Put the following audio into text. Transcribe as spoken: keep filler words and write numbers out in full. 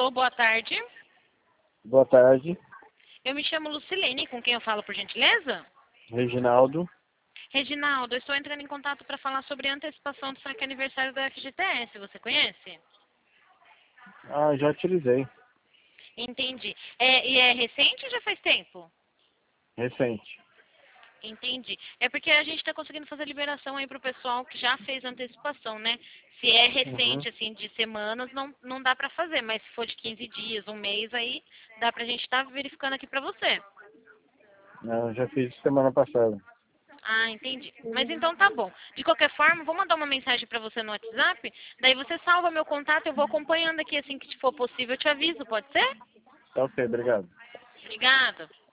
Alô, boa tarde. Boa tarde, Eu me chamo Lucilene, com quem eu falo, por gentileza? Reginaldo. Reginaldo, eu estou entrando em contato para falar sobre a antecipação do saque aniversário da F G T S. Você conhece? Ah, já utilizei. Entendi. É, e é recente ou já faz tempo? Recente. Entendi. É porque a gente está conseguindo fazer liberação aí para o pessoal que já fez antecipação, né? Se é Uhum. recente, assim, de semanas, não, não dá para fazer. Mas se for de quinze dias, um mês, aí dá para a gente estar verificando aqui para você. Eu já fiz semana passada. Ah, entendi. Mas então tá bom. De qualquer forma, vou mandar uma mensagem para você no WhatsApp. Daí você salva meu contato, eu vou acompanhando aqui assim que for possível, eu te aviso, pode ser? Tá ok, obrigado. Obrigada.